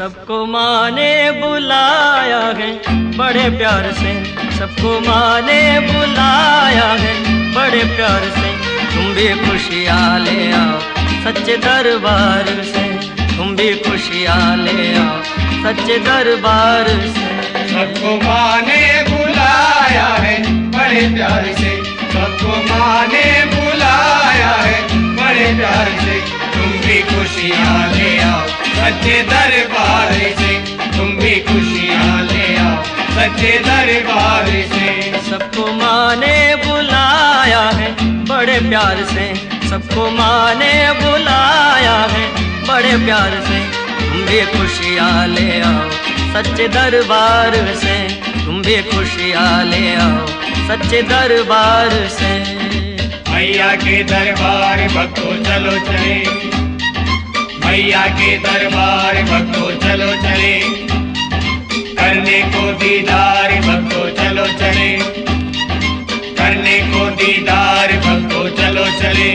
सबको माँ ने बुलाया है बड़े प्यार से, सबको माँ ने बुलाया है बड़े प्यार से। तुम भी खुशियाँ ले आओ सच्चे दरबार से, तुम भी खुशियाँ ले आओ सच्चे दरबार से। सबको माँ ने बुलाया है बड़े प्यार से, सबको माँ ने बुलाया है बड़े प्यार से। तुम भी खुशियाँ ले आओ सच्चे दरबार से, तुम भी खुशियाँ ले आओ सच्चे दरबार से। सबको माँ ने बुलाया है बड़े प्यार से, सबको माँ ने बुलाया है बड़े प्यार से। तुम भी खुशियाँ ले आओ सच्चे दरबार से, तुम भी खुशियाँ ले आओ सच्चे दरबार से। मैया के दरबार भक्तों चलो चले, मैया के दरबार भक्तों चलो चले, करने को दीदार भक्तों चलो चले, करने को दीदार भक्तों चलो चले।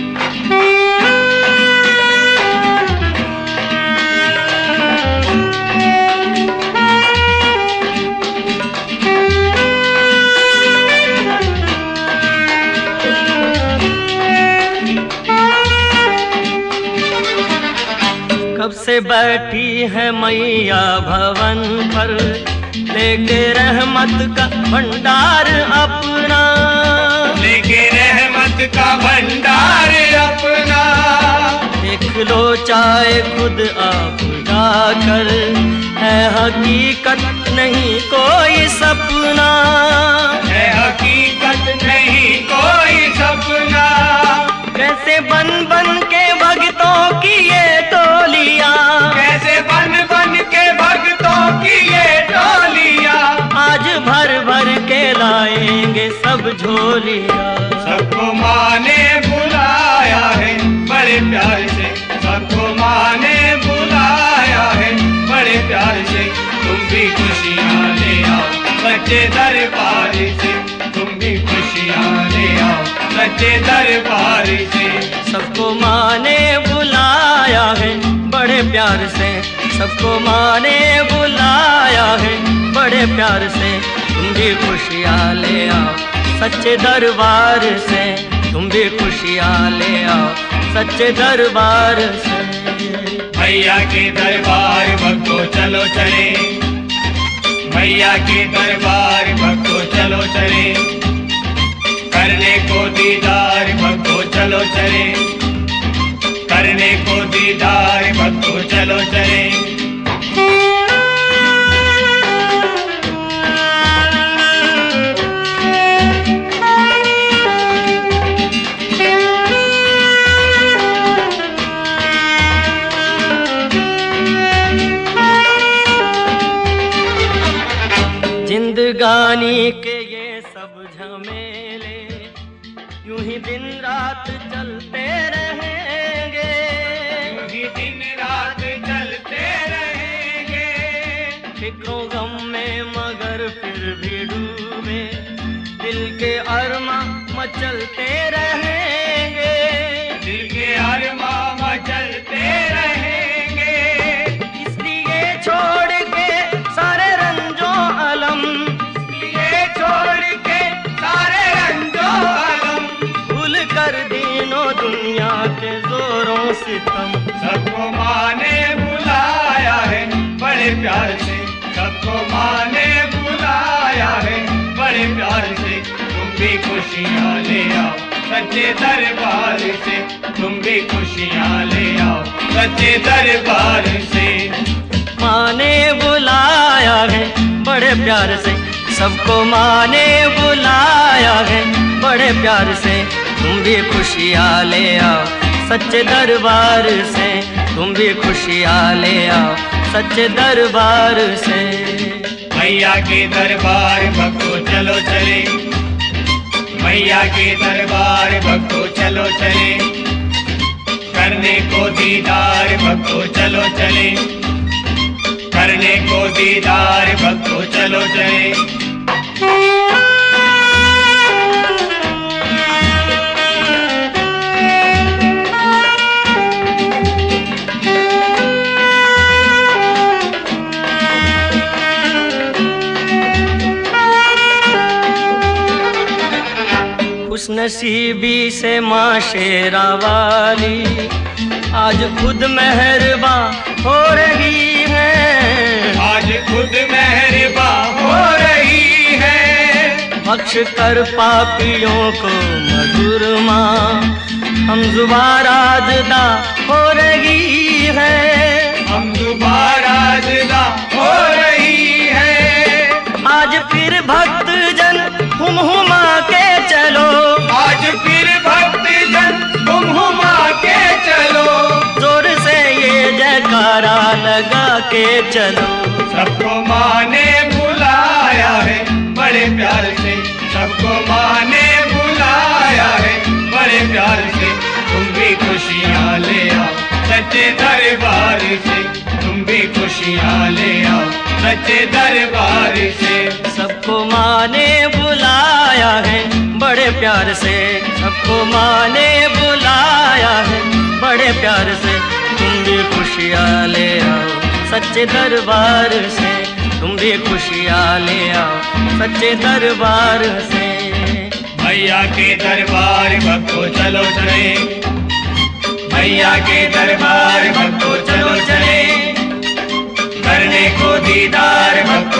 कब से बैठी है मैया भवन पर, लेके रहमत का भंडार अपना, लेके रहमत का भंडार अपना। देख लो चाहे खुद आप जाकर, है हकीकत नहीं कोई सपना, है हकीकत नहीं कोई सपना। कैसे बन बन के भक्तों की ये टोलियां, कैसे बन बन के भक्तों की ये टोलियां, आज भर भर के लाएंगे सब झोलियां। सबको माँ ने बुलाया है बड़े प्यार से, सबको माँ ने बुलाया है बड़े प्यार से। तुम भी खुशियाँ ले आओ सच्चे दरबार से, तुम भी खुशियाँ ले आओ सच्चे दरबार से। सबको माँ ने बुलाया है बड़े प्यार से, सबको माँ ने बुलाया है बड़े प्यार से। तुम भी खुशियाँ ले आओ सच्चे दरबार से, तुम भी खुशियाँ ले आओ सच्चे दरबार से। मैया के दरबार भक्तों चलो चले, मैया के दरबार भक्तों चलो चले, करने को दीदार भक्तों चलो चले, करने को दीदार भक्तों चलो चले। जिंदगानी के ये सब झमेले यूं ही दिन रात चलते रहेंगे, यूं ही दिन रात चलते रहेंगे। फिक्रों गम में मगर फिर भी डूबे, दिल के अरमा मचलते रहेंगे, दिल के अरमा मचलते रहेंगे। इसलिए छोड़ के सारे रंजों अलम, इसलिए छोड़ के सारे रंजों अलम, भूल कर दीनों दुनिया के जोरों सितम। सबको माँ ने बुलाया है बड़े प्यार से, सबको माँ ने बुलाया है बड़े प्यार से। तुम भी खुशियाँ ले आओ सच्चे दरबार से, तुम भी खुशियाँ ले आओ सच्चे दरबार से। माँ ने बुलाया है बड़े प्यार से, सबको माँ ने बुलाया है बड़े प्यार से। तुम भी खुशियाँ ले आओ सच्चे दरबार से, तुम भी खुशियाँ ले आओ सच्चे दरबार से। मैया के दरबार भक्तों चलो चले, मैया के दरबार भक्तों चलो चले, करने को दीदार भक्तों चलो चले, करने को दीदार भक्तों चलो चले। खुशनसीबी से माँ शेरा वाली आज खुद मेहरबा हो रही है, आज खुद मेहरबा हो रही है। बख्श कर पापियों को मधुर माँ, हम दोबारा जुदा हो रही है, हम दोबारा जुदा हो रही है। आज फिर भक्त जन हुमा के चलो, आज फिर भक्त जन हुमा के चलो, जोर से ये जयकारा लगा के चलो। सबको माँ ने बुलाया है बड़े प्यार से, सबको माँ ने बुलाया है बड़े प्यार से। तुम भी खुशियाँ ले आओ सच्चे दरबार से, तुम भी खुशियाँ ले आओ सच्चे दरबार से। सबको माँ ने बुलाया है बड़े प्यार से, सबको माँ ने बुलाया है बड़े प्यार से। तुम भी खुशियाँ ले आओ सच्चे दरबार से, तुम भी खुशियाँ ले आओ सच्चे दरबार से। मैया के दरबार भक्तों चलो चले, मैया के दरबार भक्तों चलो चले, करने को दीदार भक्तों